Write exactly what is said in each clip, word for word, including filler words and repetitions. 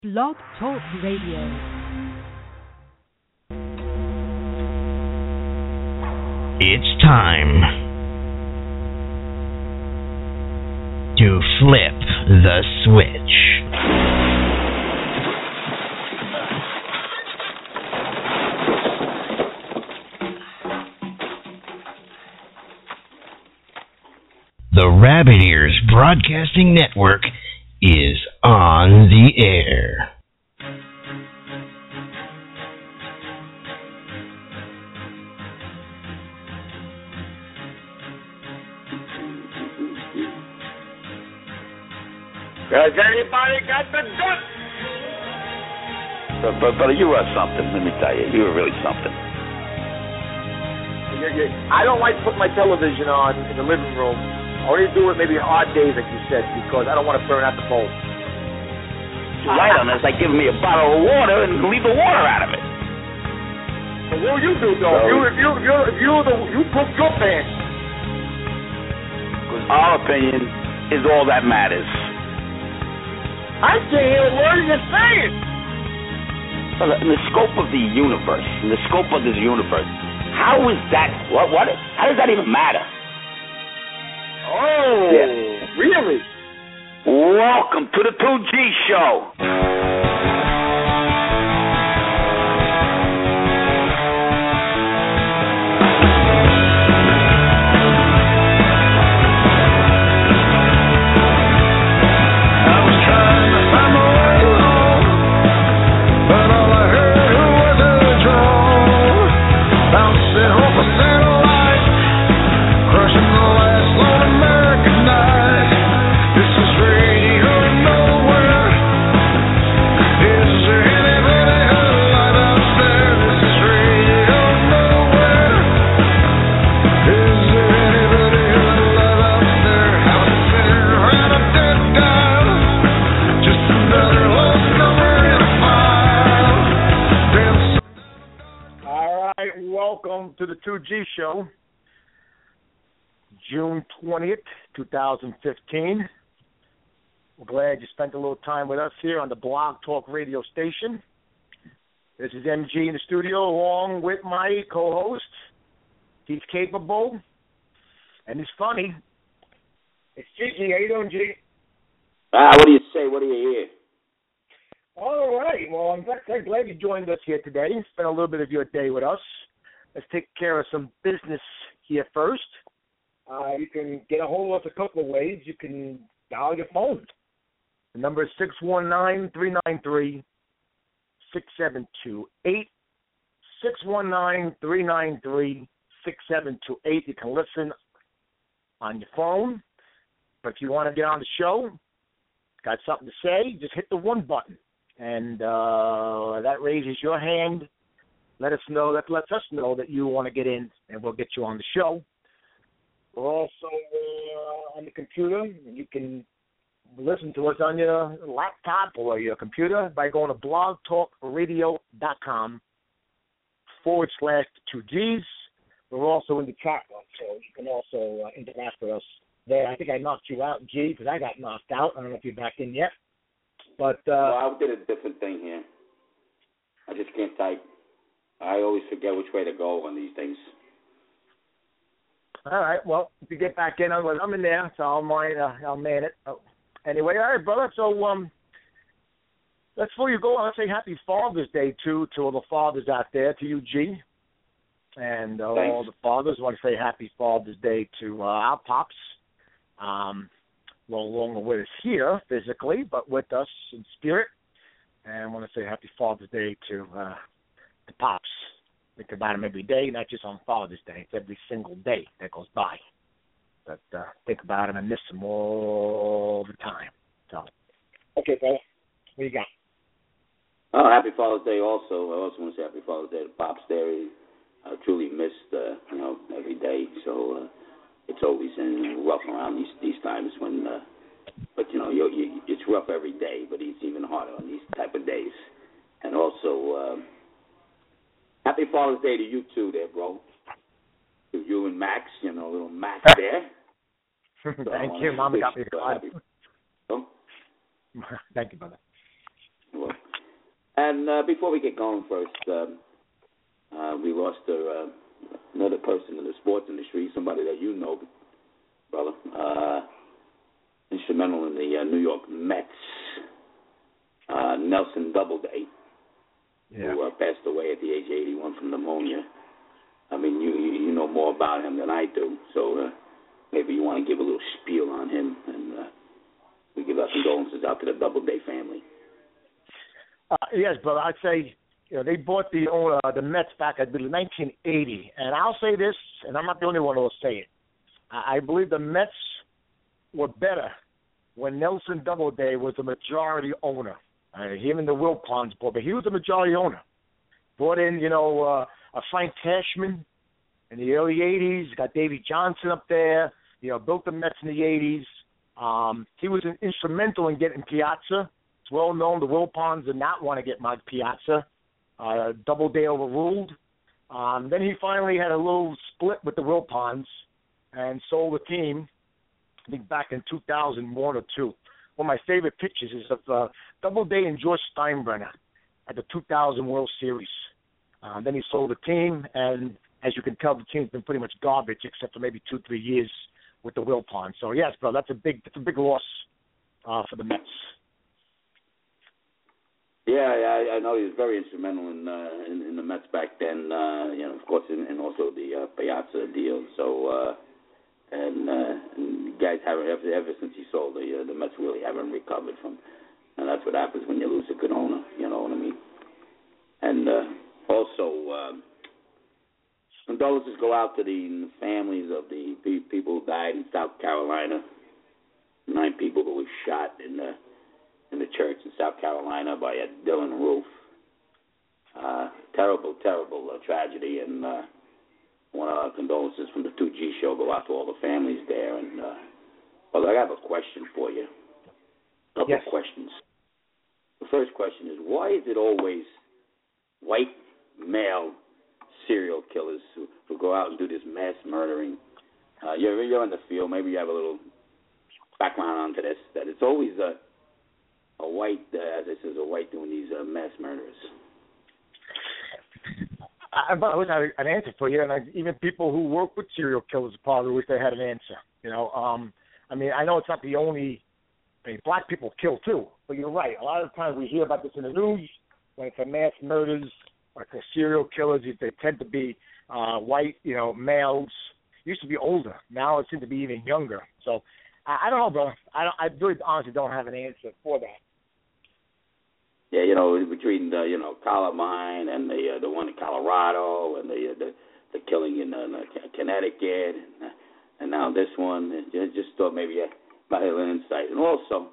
Blog Talk Radio. It's time to flip the switch. The Rabbit Ears Broadcasting Network is on the air. Has anybody got the guts? But, but, but you are something, let me tell you. You were really something. Yeah, yeah. I don't like to put my television on in the living room. I only do it maybe odd days, like you said, because I don't want to burn out the bulb. You're right on. It's like giving me a bottle of water and leave the water out of it. But what will you do, though? So, you, if you, if you, if you, the, you cook your pants. Because our opinion is all that matters. I can't hear a word you're saying. Well, in the scope of the universe, in the scope of this universe, how is that? What? What? How does that even matter? Oh, yeah. Really? Welcome to the two G Show. To the two G Show, June twentieth, twenty fifteen. We're glad you spent a little time with us here on the Blog Talk radio station. This is M G in the studio along with my co-host. He's capable and he's funny. It's Gigi. How you doing, G? Ah, what do you say? What do you hear? All right. Well, I'm glad, I'm glad you joined us here today. Spend a little bit of your day with us. Let's take care of some business here first. Uh, you can get a hold of us a couple of ways. You can dial your phone. The number is six one nine, three nine three, six seven two eight. six one nine, three nine three, six seven two eight. You can listen on your phone. But if you want to get on the show, got something to say, just hit the one button. And uh, that raises your hand. Let us know, that lets us know that you want to get in, and we'll get you on the show. We're also uh, on the computer. You can listen to us on your laptop or your computer by going to blogtalkradio.com forward slash two Gs. We're also in the chat room, so you can also uh, interact with us there. I think I knocked you out, G, because I got knocked out. I don't know if you're back in yet. But uh, well, I did a different thing here. I just can't type. I always forget which way to go on these things. All right. Well, if you get back in, I'm I'm in there, so I'll mind. Uh, I'll man it. Oh. Anyway, all right, brother. So um, let's before you go, I want to say Happy Father's Day too to all the fathers out there, to you, G, and uh, all the fathers. I want to say Happy Father's Day to uh, our pops. Um, no longer with us here physically, but with us in spirit. And I want to say Happy Father's Day to uh, the pops. Think about them every day, not just on Father's Day. It's every single day that goes by. But uh, think about them and miss them all the time. So, okay, brother, what you got? Oh, Happy Father's Day also. I also want to say Happy Father's Day to Pops there. I truly missed, uh, you know, every day. So uh, it's always uh, rough around these these times when, uh, but, you know, you, you, it's rough every day, but it's even harder on these type of days. And also, uh, Happy Father's Day to you too there, bro. To you and Max, you know, little Max there. So Thank you. Mama got me a card. Oh? Thank you, brother. Well, And uh, before we get going first, um, uh, we lost uh, another person in the sports industry, somebody that you know, brother, uh, instrumental in the uh, New York Mets, uh, Nelson Doubleday, yeah. who uh, passed away at the age of eighty-one from pneumonia. I mean, you, you you know more about him than I do, so uh, maybe you want to give a little spiel on him, and uh, we give our condolences out to the Doubleday family. Uh, yes, but I'd say, you know, they bought the uh, the Mets back, I believe, nineteen eighty. And I'll say this, and I'm not the only one who will say it. I, I believe the Mets were better when Nelson Doubleday was the majority owner. Uh, him and the Wilpons bought, but he was the majority owner. Brought in, you know, uh, a Frank Cashman in the early eighties. Got Davey Johnson up there. You know, built the Mets in the eighties. Um, he was an instrumental in getting Piazza. It's well known the Wilpons did not want to get Mike Piazza. Uh, Doubleday overruled. Um, then he finally had a little split with the Wilpons and sold the team, I think back in two thousand one or two. One of my favorite pictures is of uh, Doubleday and George Steinbrenner at the two thousand World Series. Uh, then he sold the team, and as you can tell, the team's been pretty much garbage except for maybe two, three years with the Wilpons. So yes, bro, that's a big, that's a big loss uh, for the Mets. Yeah, yeah, I know he was very instrumental in uh, in, in the Mets back then. Uh, you know, of course, and, and also the uh, Piazza deal. So, uh, and, uh, and guys haven't ever, ever since he sold the uh, the Mets really haven't recovered from. And that's what happens when you lose a good owner. You know what I mean? And uh, also, um, condolences go out to the families of the people who died in South Carolina. Nine people who were shot in the in the church in South Carolina by a Dylan Roof. Uh, terrible, terrible uh, tragedy, and uh, one of our condolences from the two G show go out to all the families there. And uh, well, I have a question for you. A couple yes. of questions. The first question is, why is it always white male serial killers who, who go out and do this mass murdering? Uh, you're, you're in the field. Maybe you have a little background onto this. That it's always a a white, uh, as it says, a white doing these uh, mass murderers. I, I wish I had an answer for you, and I, even people who work with serial killers probably wish they had an answer. You know, um, I mean, I know it's not the only. I mean, black people kill too, but you're right. A lot of times we hear about this in the news when it's a mass murders or it's a serial killers. They tend to be uh, white, you know, males. Used to be older. Now it seems to be even younger. So I, I don't know, bro. I don't, I really honestly don't have an answer for that. Yeah, you know, between the you know Columbine and the uh, the one in Colorado and the uh, the, the killing in uh, Connecticut and, uh, and now this one, I just thought maybe I might have an insight. And also,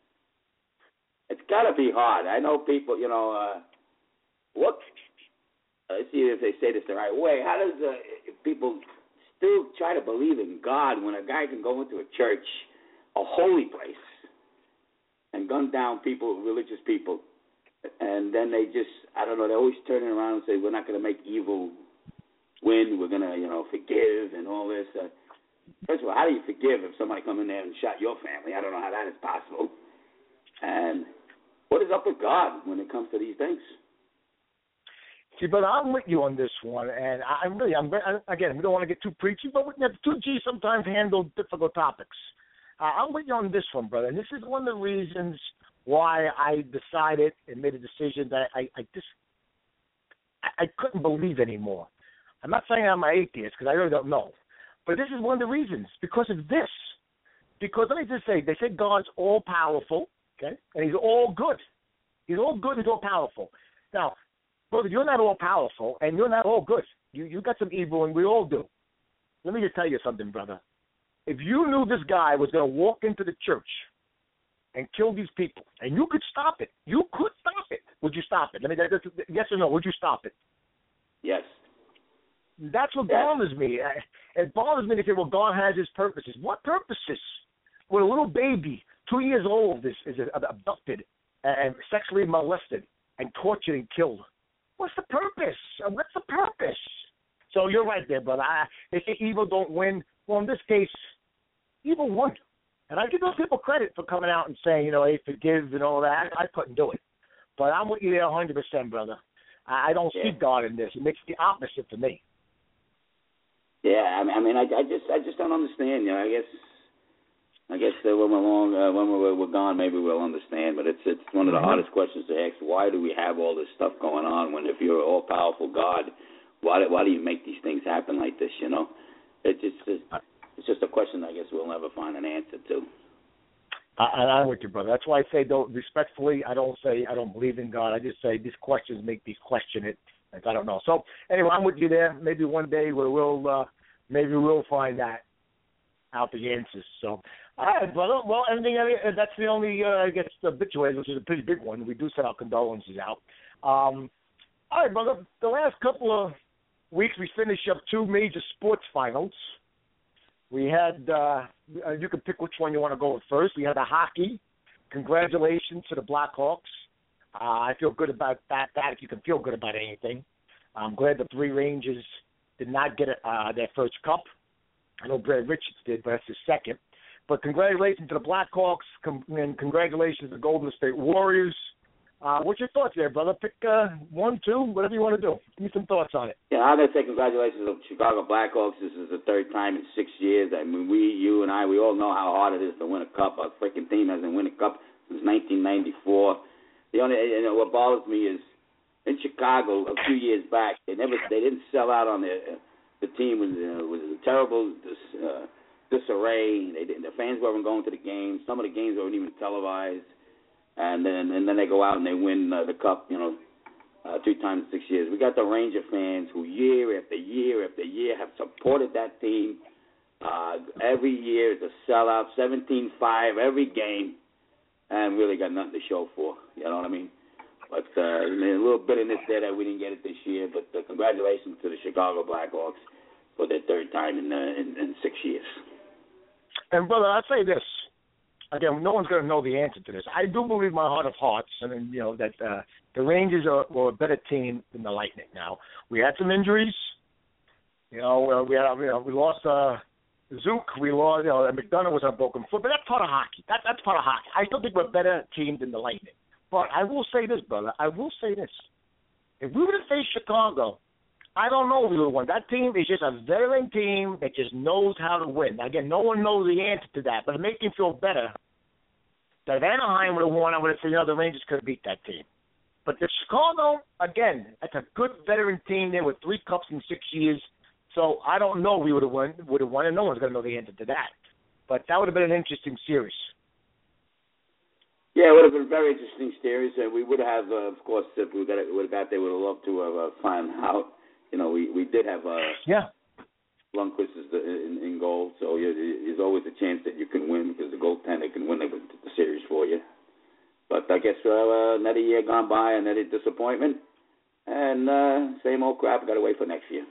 it's got to be hard. I know people, you know, uh, what? Let's see if they say this the right way. How does uh, people still try to believe in God when a guy can go into a church, a holy place, and gun down people, religious people? And then they just, I don't know, they're always turning around and say, we're not going to make evil win. We're going to, you know, forgive and all this. Uh, first of all, how do you forgive if somebody come in there and shot your family? I don't know how that is possible. And what is up with God when it comes to these things? See, but I'm with you on this one, and I'm really, I'm again, we don't want to get too preachy, but the two G sometimes handle difficult topics. Uh, I'm with you on this one, brother, and this is one of the reasons why I decided and made a decision that I, I just I, I couldn't believe anymore. I'm not saying I'm an atheist because I really don't know, but this is one of the reasons because of this. Because let me just say, they say God's all powerful, okay, and He's all good. He's all good. He's all powerful. Now, brother, you're not all powerful, and you're not all good. You you got some evil, and we all do. Let me just tell you something, brother. If you knew this guy was going to walk into the church and kill these people, and you could stop it. You could stop it. Would you stop it? Let me, yes or no, would you stop it? Yes. That's what yes. bothers me. It bothers me to say, well, God has His purposes. What purposes? When a little baby, two years old, is, is abducted and sexually molested and tortured and killed. What's the purpose? What's the purpose? So you're right there, brother. I, they say evil don't win. Well, in this case, evil won. And I give those people credit for coming out and saying, you know, hey, forgive and all that. I, I couldn't do it. But I'm with you there one hundred percent, brother. I, I don't yeah. see God in this. It makes the opposite to me. Yeah, I mean, I mean, I, I just, I just don't understand. You know, I guess, I guess uh, when we're long, uh, when we're, we're gone, maybe we'll understand. But it's, it's one of the mm-hmm. hardest questions to ask. Why do we have all this stuff going on? When if you're an all-powerful God, why, do, why do you make these things happen like this? You know, it's just, it's, it's just a question. I guess we'll never find an answer to. I, I'm with you, brother. That's why I say, don't respectfully. I don't say I don't believe in God. I just say these questions make me question it. I don't know. So anyway, I'm with you there. Maybe one day we will, uh, maybe we'll find that out the answers. So, all right, brother. Well, anything. That's the only, uh, I guess, the obituary, which is a pretty big one. We do send our condolences out. Um, all right, brother. The last couple of weeks, we finished up two major sports finals. We had, uh, you can pick which one you want to go with first. We had the hockey. Congratulations to the Blackhawks. Uh, I feel good about that, that, if you can feel good about anything. I'm glad the Three Rangers did not get uh, their first cup. I know Brad Richards did, but that's his second. But congratulations to the Blackhawks, com- and congratulations to the Golden State Warriors. Uh, what's your thoughts there, brother? Pick uh, one, two, whatever you want to do. Give me some thoughts on it. Yeah, I'm going to say congratulations to the Chicago Blackhawks. This is the third time in six years. I mean, we, you and I, we all know how hard it is to win a cup. Our freaking team hasn't won a cup since nineteen ninety-four. The only, you know, what bothers me is in Chicago a few years back, they never, they didn't sell out on their, the team was uh, was a terrible dis, uh, disarray. They didn't, the fans weren't going to the games. Some of the games weren't even televised. And then and then they go out and they win uh, the cup, you know, uh, two times in six years. We got the Ranger fans who year after year after year have supported that team. Uh, every year it's a sellout, seventeen five every game, and really got nothing to show for. You know what I mean? But uh, I mean, a little bitterness there that we didn't get it this year. But uh, congratulations to the Chicago Blackhawks for their third time in, uh, in in six years. And brother, I'll say this. Again, no one's going to know the answer to this. I do believe in my heart of hearts, I mean, you know, that uh, the Rangers are, were a better team than the Lightning. Now, we had some injuries. You know, uh, we had, you know, we lost uh, Zook. We lost, you know, McDonough was on a broken foot, but that's part of hockey. That, that's part of hockey. I still think we're a better team than the Lightning. But I will say this, brother. I will say this. If we were to face Chicago, I don't know if we would have won. That team is just a veteran team that just knows how to win. Again, no one knows the answer to that, but it makes me feel better that if Anaheim would have won, I would have said, you know, the Rangers could have beat that team. But the Chicago, again, that's a good veteran team there with three cups in six years. So I don't know if we would have won, would have won, and no one's going to know the answer to that. But that would have been an interesting series. Yeah, it would have been a very interesting series. Uh, we would have, uh, of course, if we got it, would have got there, would have loved to have uh, found out. You know, we, we did have uh, yeah. Lundqvist is the, in, in goal, so you, there's always a chance that you can win because the goaltender can win the, the series for you. But I guess uh, another year gone by, another disappointment, and uh, same old crap. Got to wait for next year.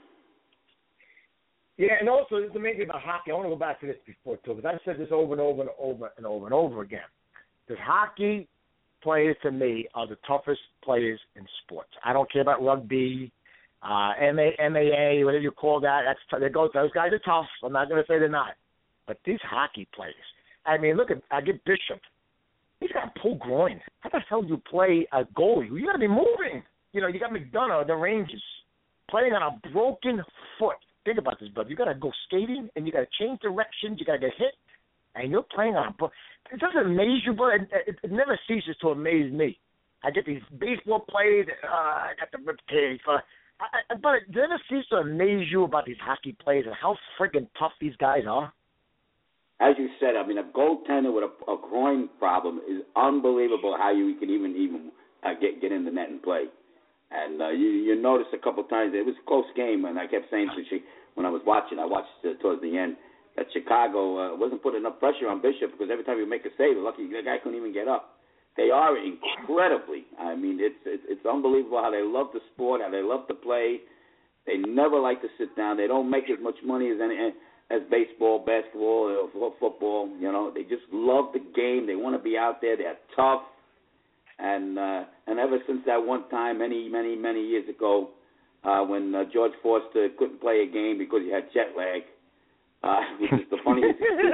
Yeah, and also the main thing about hockey, I want to go back to this before too, because I've said this over and over and over and over and over again. Because hockey players to me are the toughest players in sports. I don't care about rugby. Uh, M A A, whatever you call that, that's t- they go. Those guys are tough. I'm not going to say they're not, but these hockey players. I mean, look at I get Bishop. He's got a pulled groin. How the hell do you play a goalie? You got to be moving. You know, you got McDonough, the Rangers, playing on a broken foot. Think about this, brother. You got to go skating, and you got to change directions. You got to get hit, and you're playing on a. Bro- it doesn't amaze you, but it, it, it never ceases to amaze me. I get these baseball players. Uh, I got the rib cage. Uh, I, I, but it never seems to amaze you about these hockey players and how freaking tough these guys are. As you said, I mean, a goaltender with a, a groin problem is unbelievable. How you can even even uh, get get in the net and play. And uh, you you notice a couple times it was a close game, and I kept saying to she when I was watching, I watched uh, towards the end that Chicago uh, wasn't putting enough pressure on Bishop because every time you make a save, lucky the guy couldn't even get up. They are incredibly. I mean, it's, it's it's unbelievable how they love the sport, how they love to play. They never like to sit down. They don't make as much money as any as baseball, basketball, or football. You know, they just love the game. They want to be out there. They're tough, and uh, and ever since that one time, many many many years ago, uh, when uh, George Forster couldn't play a game because he had jet lag, uh, which is the funniest thing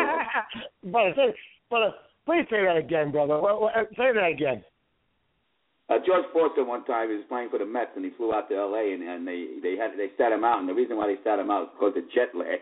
ever. But but. Please say that again, brother. Well, well, say that again. Uh, George Forster one time he was playing for the Mets and he flew out to L A and, and they they had they sat him out and the reason why they sat him out is because of jet lag.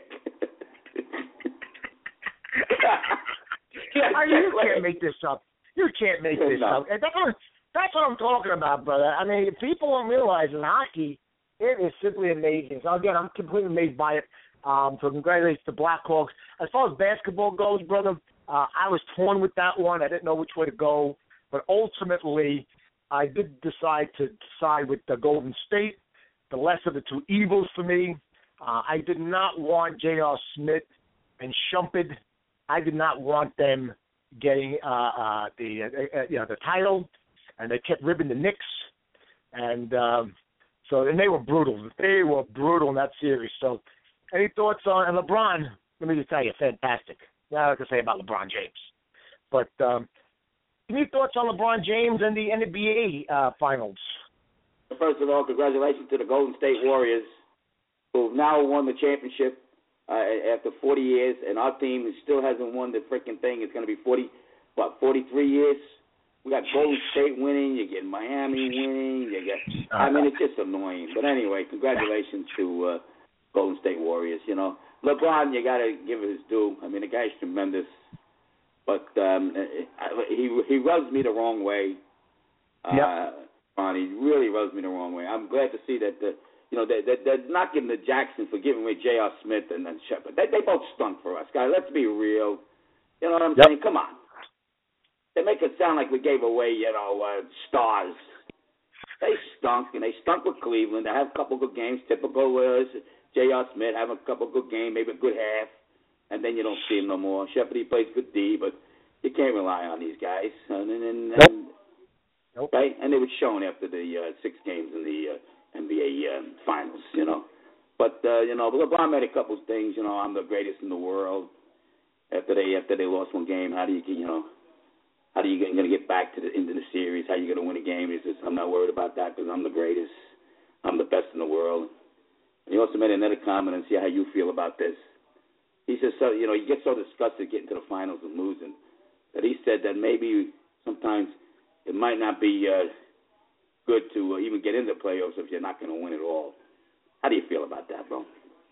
yeah, I mean, you can't make this up. You can't make this no. up. And that's what, that's what I'm talking about, brother. I mean, people don't realize in hockey, it is simply amazing. So again, I'm completely amazed by it. Um, so congratulations to Blackhawks. As far as basketball goes, brother, uh, I was torn with that one. I didn't know which way to go, but ultimately, I did decide to side with the Golden State, the less of the two evils for me. Uh, I did not want J R. Smith and Shumpert. I did not want them getting uh, uh, the uh, uh, you know the title, and they kept ribbing the Knicks, and um, so and they were brutal. They were brutal in that series. So, any thoughts on and LeBron? Let me just tell you, fantastic. Now I can say about LeBron James, but. Um, Any thoughts on LeBron James and the N B A uh, finals? First of all, congratulations to the Golden State Warriors, who've now won the championship uh, after forty years, and our team still hasn't won the freaking thing. It's going to be forty, what, forty-three years. We got Golden State winning. You get Miami winning. You get, I mean, it's just annoying. But anyway, congratulations to uh, Golden State Warriors. You know, LeBron, you got to give it his due. I mean, the guy's tremendous. But um, he he rubs me the wrong way. Uh, yep. He really rubs me the wrong way. I'm glad to see that the you know they, they, they're not giving the Jackson for giving away J R. Smith and then Shepard. They they both stunk for us, guys. Let's be real. You know what I'm yep. saying? Come on. They make it sound like we gave away you know uh, stars. They stunk and they stunk with Cleveland. They have a couple good games. Typical uh, J R. Smith have a couple good games, maybe a good half. And then you don't see him no more. Shepard, he plays good D, but you can't rely on these guys. And, and, and, nope. Nope. Right? And they were shown after the uh, six games in the uh, N B A uh, finals, you know. But, uh, you know, LeBron made a couple of things, you know, I'm the greatest in the world. After they after they lost one game, how do you, you know, how do you get, going to get back to the into the series? How are you going to win a game? He says, I'm not worried about that because I'm the greatest. I'm the best in the world. And he also made another comment and see how you feel about this. He says, so, you know, you get so disgusted getting to the finals and losing that he said that maybe sometimes it might not be uh, good to uh, even get into the playoffs if you're not going to win it all. How do you feel about that, bro?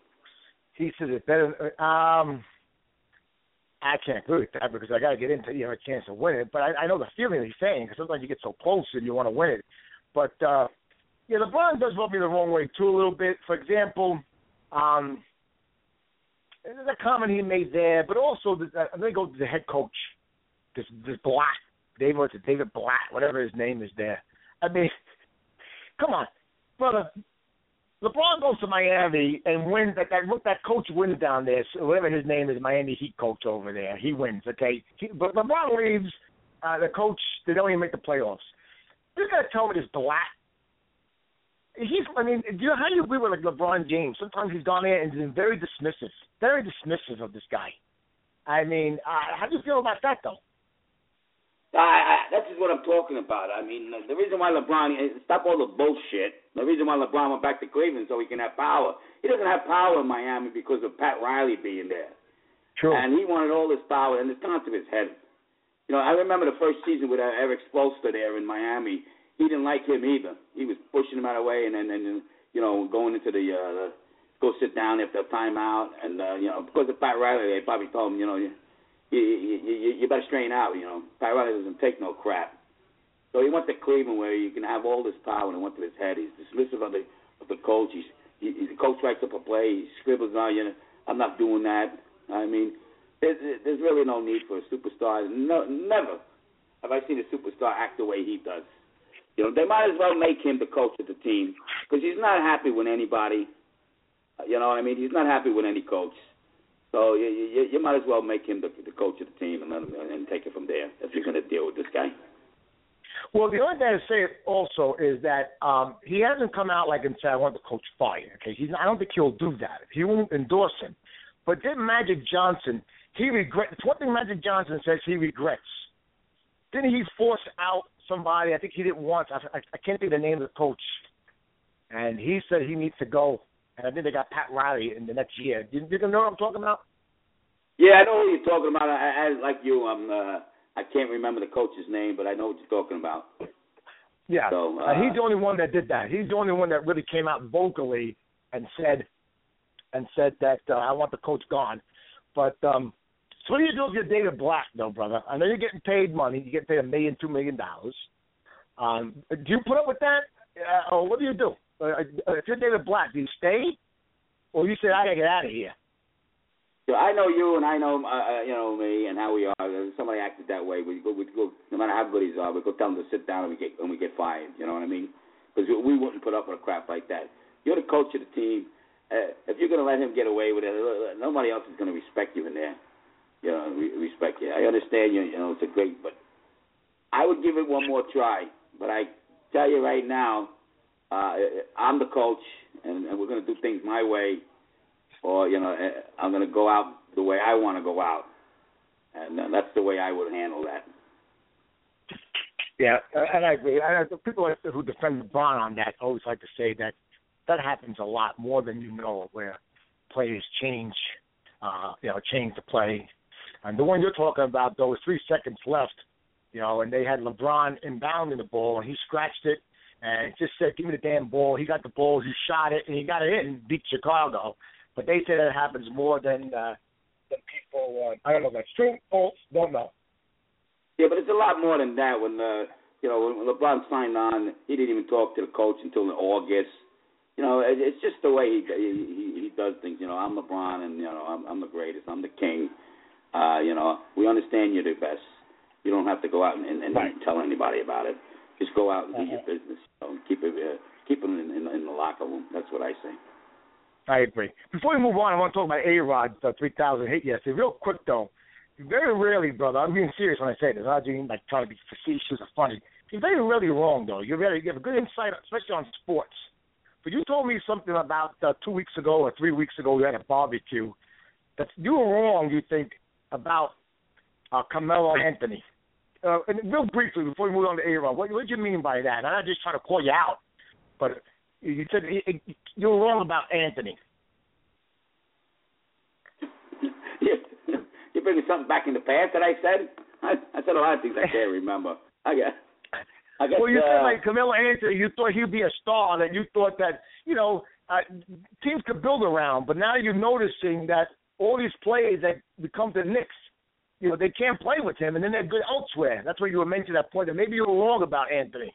He says it's better. Um, I can't agree with that because I got to get into you know a chance to win it. But I, I know the feeling that he's saying because sometimes you get so close and you want to win it. But uh, yeah, LeBron does rub me the wrong way too a little bit. For example. Um, There's a comment he made there, but also the, uh, I'm going to go to the head coach, this this Blatt, David, what's it, David Blatt, whatever his name is there. I mean, come on, brother. LeBron goes to Miami and wins. That that that coach wins down there. So whatever his name is, Miami Heat coach over there, he wins. Okay, he, but LeBron leaves. Uh, the coach, they don't even make the playoffs. You're going to tell me this Blatt. He's, I mean, do you, how do you agree with like LeBron James? Sometimes he's gone there and been very dismissive, very dismissive of this guy. I mean, uh, how do you feel about that, though? I, I, that's just what I'm talking about. I mean, the reason why LeBron, stop all the bullshit, the reason why LeBron went back to Cleveland so he can have power. He doesn't have power in Miami because of Pat Riley being there. True. And he wanted all this power, and it's gone to his head. You know, I remember the first season with Eric Spoelstra there in Miami. He didn't like him either. He was pushing him out of the way and then, and, you know, going into the, uh, go sit down after a timeout. And, uh, you know, because of Pat Riley, they probably told him, you know, you, you, you, you better straighten out, you know. Pat Riley doesn't take no crap. So he went to Cleveland where you can have all this power and it went to his head. He's dismissive of the, of the coach. He's, he, the coach writes up a play. He scribbles on, you know, I'm not doing that. I mean, there's, there's really no need for a superstar. No, never have I seen a superstar act the way he does. You know, they might as well make him the coach of the team because he's not happy with anybody. You know what I mean? He's not happy with any coach. So you, you, you might as well make him the, the coach of the team and let him and take it from there if you're going to deal with this guy. Well, the only thing to say also is that um, he hasn't come out like and said, I want the coach fired. Okay, he's not, I don't think he'll do that. He won't endorse him. But didn't Magic Johnson, he regrets. It's one thing Magic Johnson says he regrets. Didn't he force out somebody? I think he didn't want. I, I, I can't think of the name of the coach. And he said he needs to go. And I think they got Pat Riley in the next year. You, you know what I'm talking about? Yeah, I know who you're talking about. I, I like you. I'm. Uh, I can't remember the coach's name, but I know what you're talking about. Yeah, so, uh, uh, he's the only one that did that. He's the only one that really came out vocally and said and said that uh, I want the coach gone. But um, so what do you do if you're David Black, though, brother? I know you're getting paid money. You get paid a million, two million dollars. Um, do you put up with that, uh, or what do you do? Uh, if you're David Black, do you stay, or you say I gotta get out of here? So I know you, and I know uh, you know me, and how we are. If somebody acted that way, we go, we go. No matter how good he's are, we go tell him to sit down, and we get and we get fired. You know what I mean? Because we wouldn't put up with a crap like that. You're the coach of the team. Uh, if you're going to let him get away with it, nobody else is going to respect you in there. You know, re- respect you. I understand you. You know, it's a great, but I would give it one more try. But I tell you right now, uh, I'm the coach, and, and we're going to do things my way, or you know, I'm going to go out the way I want to go out, and uh, that's the way I would handle that. Yeah, and I agree. I, people who defend LeBron on that always like to say that that happens a lot more than you know, where players change, uh, you know, change the play. And the one you're talking about, though, was three seconds left, you know, and they had LeBron inbounding the ball, and he scratched it and just said, give me the damn ball. He got the ball, he shot it, and he got it in and beat Chicago. But they say that happens more than, uh, than people, uh, I don't know if that's true, false, don't know. Yeah, but it's a lot more than that. When, uh, you know, when LeBron signed on, he didn't even talk to the coach until in August. You know, it's just the way he, he he does things. You know, I'm LeBron, and you know, I'm, I'm the greatest. I'm the king. Uh, you know, we understand you're the best. You don't have to go out and, and, and right. tell anybody about it. Just go out and do uh-huh. your business. You know, keep it, uh, keep them in, in, in the locker room. That's what I say. I agree. Before we move on, I want to talk about A-Rod's uh, three thousand hit yesterday. Real quick though, very rarely, brother. I'm being serious when I say this. I'm not doing like trying to be facetious or funny. You're very rarely wrong though. You're very, you have a good insight, especially on sports. But you told me something about uh, two weeks ago or three weeks ago we had a barbecue that you were wrong, you think, about uh, Carmelo Anthony. Uh, and real briefly, before we move on to A-Rod, what, what did you mean by that? I'm not just trying to call you out, but you said it, it, you were wrong about Anthony. You're bringing something back in the past that I said? I, I said a lot of things I can't remember. I guess. I guess, well, you uh, said like Carmelo Anthony, you thought he'd be a star, that you thought that, you know, uh, teams could build around. But now you're noticing that all these players that become the Knicks, you know, they can't play with him, and then they're good elsewhere. That's what you were mentioning that point. That maybe you were wrong about Anthony.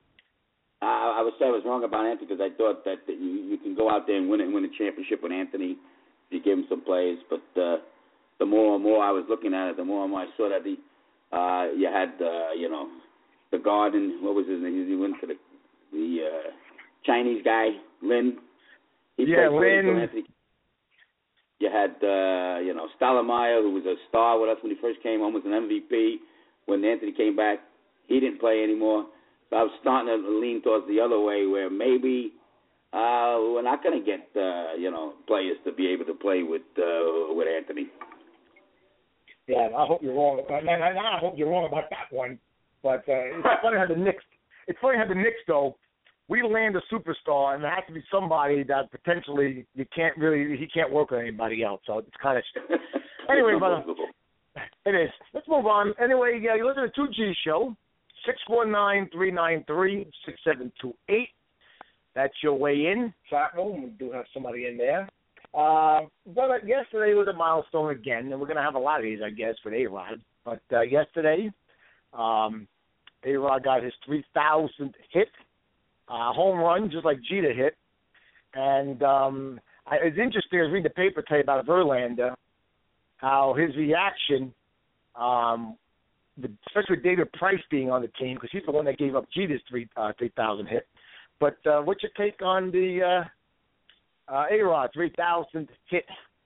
Uh, I would say I was wrong about Anthony because I thought that, that you, you can go out there and win and win a championship with Anthony if you give him some plays. But uh, the more and more I was looking at it, the more and more I saw that the uh, you had, uh, you know, the Garden, what was his name? He went to the the uh, Chinese guy, Lin. He yeah, played Lin. Anthony. You had, uh, you know, Stoudemire, who was a star with us when he first came home, was an M V P. When Anthony came back, he didn't play anymore. So I was starting to lean towards the other way, where maybe uh, we're not going to get, uh, you know, players to be able to play with uh, with Anthony. Yeah, I hope you're wrong. I, mean, I hope you're wrong about that one. But uh, it's funny how the Knicks. It's funny how the Knicks, though, we land a superstar, and there has to be somebody that potentially you can't really. He can't work with anybody else. So it's kind of. Anyway, brother, it is. Let's move on. Anyway, yeah, you listen to the two G show. six four nine, three nine three, six seven two eight. That's your way in. Chat room. We do have somebody in there. Uh, but yesterday was a milestone again, and we're going to have a lot of these, I guess, with A-Rod. But uh, yesterday, um, A-Rod got his three thousandth hit, uh, home run, just like Jeter hit. And um, I, it's interesting, I was reading the paper today about Verlander, how his reaction, um, especially with David Price being on the team, because he's the one that gave up Jeter's three uh, three thousand hit. But uh, what's your take on the uh, uh, A-Rod three thousandth hit?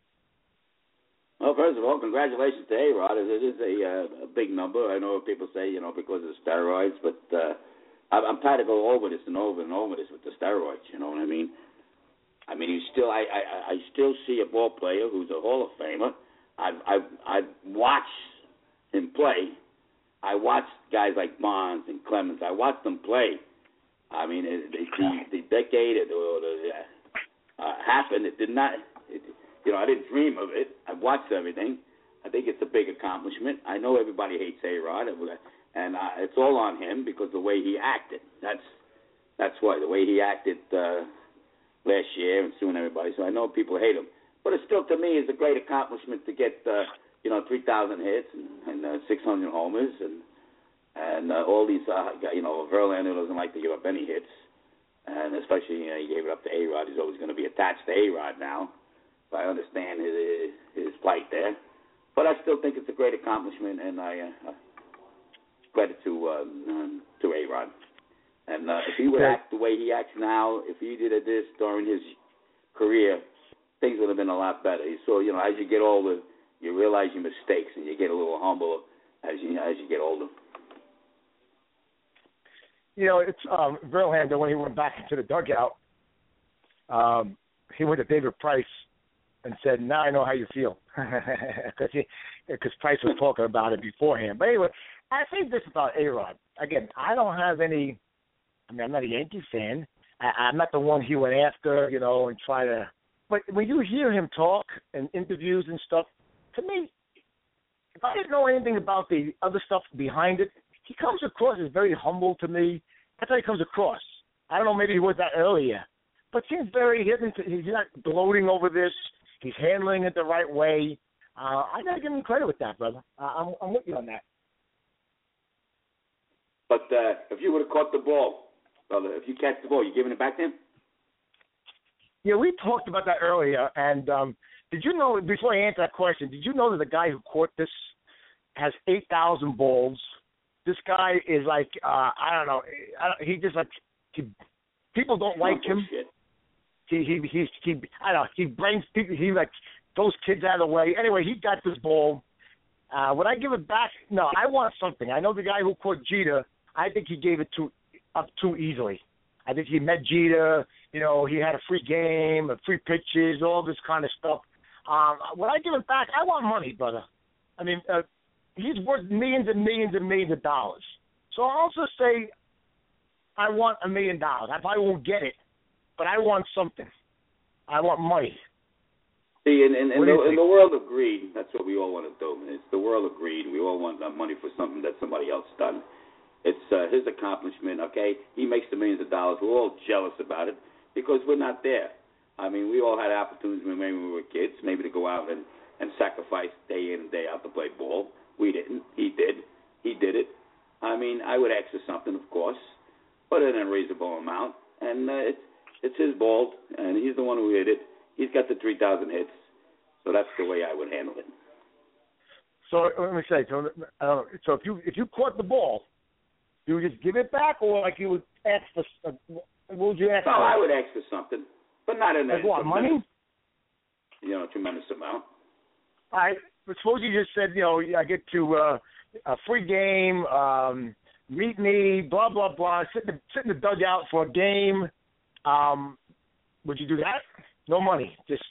Well, first of all, congratulations to A-Rod. It is a, uh, a big number. I know people say, you know, because of the steroids, but uh, I'm tired of going over this and over and over this with the steroids. You know what I mean? I mean, he's still. I, I, I still see a ball player who's a Hall of Famer. I've I've, I've watched him play. I watched guys like Bonds and Clemens. I watched them play. I mean, it, it, the, the decade it, or the, uh, happened. It did not. It, you know, I didn't dream of it. I've watched everything. I think it's a big accomplishment. I know everybody hates A-Rod. and uh, it's all on him because the way he acted. That's that's why the way he acted uh, last year and suing everybody. So I know people hate him, but it still to me is a great accomplishment to get uh, you know three thousand hits and, and uh, six hundred homers and and uh, all these uh, you know Verlander doesn't like to give up any hits, and especially you know, he gave it up to A-Rod. He's always going to be attached to A-Rod now. So I understand his his plight there. But I still think it's a great accomplishment, and I uh, credit to uh, to A-Rod. And uh, if he would act the way he acts now, if he did this during his career, things would have been a lot better. So you know, as you get older, you realize your mistakes, and you get a little humble as you as you get older. You know, it's um, Verlander when he went back into the dugout. Um, he went to David Price and said, now I know how you feel. Because Price was talking about it beforehand. But anyway, I think this about A-Rod. Again, I don't have any, I mean, I'm not a Yankee fan. I, I'm not the one he went after, you know, and try to, but when you hear him talk in interviews and stuff, to me, if I didn't know anything about the other stuff behind it, he comes across as very humble to me. That's how he comes across. I don't know, maybe he was that earlier. But seems very, he's not gloating over this. He's handling it the right way. Uh, I got to give him credit with that, brother. Uh, I'm, I'm with you on that. But uh, if you would have caught the ball, brother, if you catch the ball, you giving it back to him? Yeah, we talked about that earlier. And um, did you know, before I answer that question, did you know that the guy who caught this has eight thousand balls? This guy is like, uh, I don't know, I don't, he just like, he, people don't like oh, him. Shit. He he he he I don't know. He brings people. He like those kids out of the way. Anyway, he got this ball. Uh, would I give it back? No, I want something. I know the guy who caught Jeter. I think he gave it too up too easily. I think he met Jeter. You know, he had a free game, a free pitches, all this kind of stuff. Um, would I give it back? I want money, brother. I mean, uh, he's worth millions and millions and millions of dollars. So I'll also say I want a million dollars. I probably won't get it. But I want something. I want money. See, in, in, in, the, in the world of greed, that's what we all want to do. It's the world of greed. We all want money for something that somebody else done. It's uh, his accomplishment, okay? He makes the millions of dollars. We're all jealous about it because we're not there. I mean, we all had opportunities when maybe we were kids, maybe to go out and, and sacrifice day in and day out to play ball. We didn't. He did. He did it. I mean, I would ask for something, of course, but in a reasonable amount. And uh, it's It's his ball, and he's the one who hit it. He's got the three thousand hits, so that's the way I would handle it. So let me say, so, uh, so if you if you caught the ball, you would just give it back, or like you would ask for, uh, what would you ask no, for? I would ask for something, but not in like a what, money? You know, a tremendous amount. All right, but suppose you just said, you know, I get to uh, a free game, um, meet me, blah blah blah, sit in the, sit in the dugout for a game. Um, would you do that? No money, just.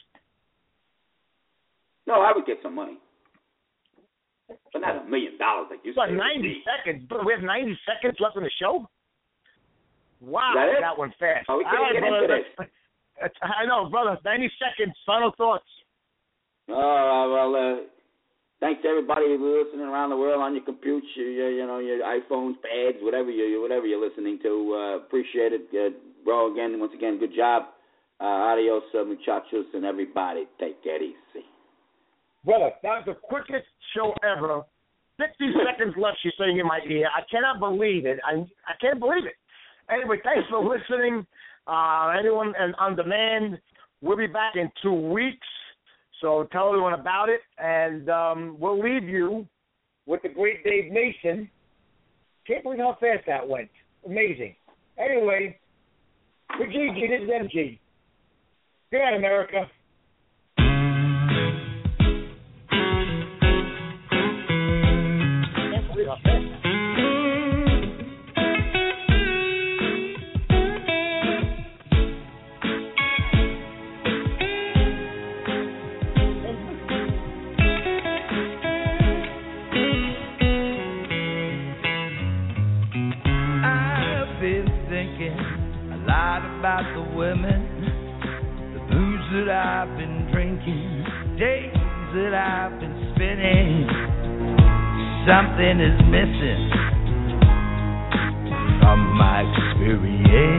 No, I would get some money, but not a million dollars like you said. But ninety seconds. But we have ninety seconds left in the show. Wow, that, that went fast. Oh, we can't right, get brother, into this. That's, I know, brother. Ninety seconds. Final thoughts. Oh uh, well, uh, thanks to everybody who's listening around the world on your computers, your, you know, your iPhones, pads, whatever you whatever you're listening to. Uh, appreciate it. Uh, Bro, again, once again, good job. Uh, adios, uh, muchachos, and everybody. Take it easy. Brother, that was the quickest show ever. fifty seconds left, she's saying in my ear. I cannot believe it. I I can't believe it. Anyway, thanks for listening. Uh, anyone and on demand, we'll be back in two weeks. So tell everyone about it. And um, we'll leave you with the great Dave Mason. Can't believe how fast that went. Amazing. Anyway. For G G, this is M G. Good night, America. I've been thinking about the women, the booze that I've been drinking, days that I've been spending. Something is missing from my experience.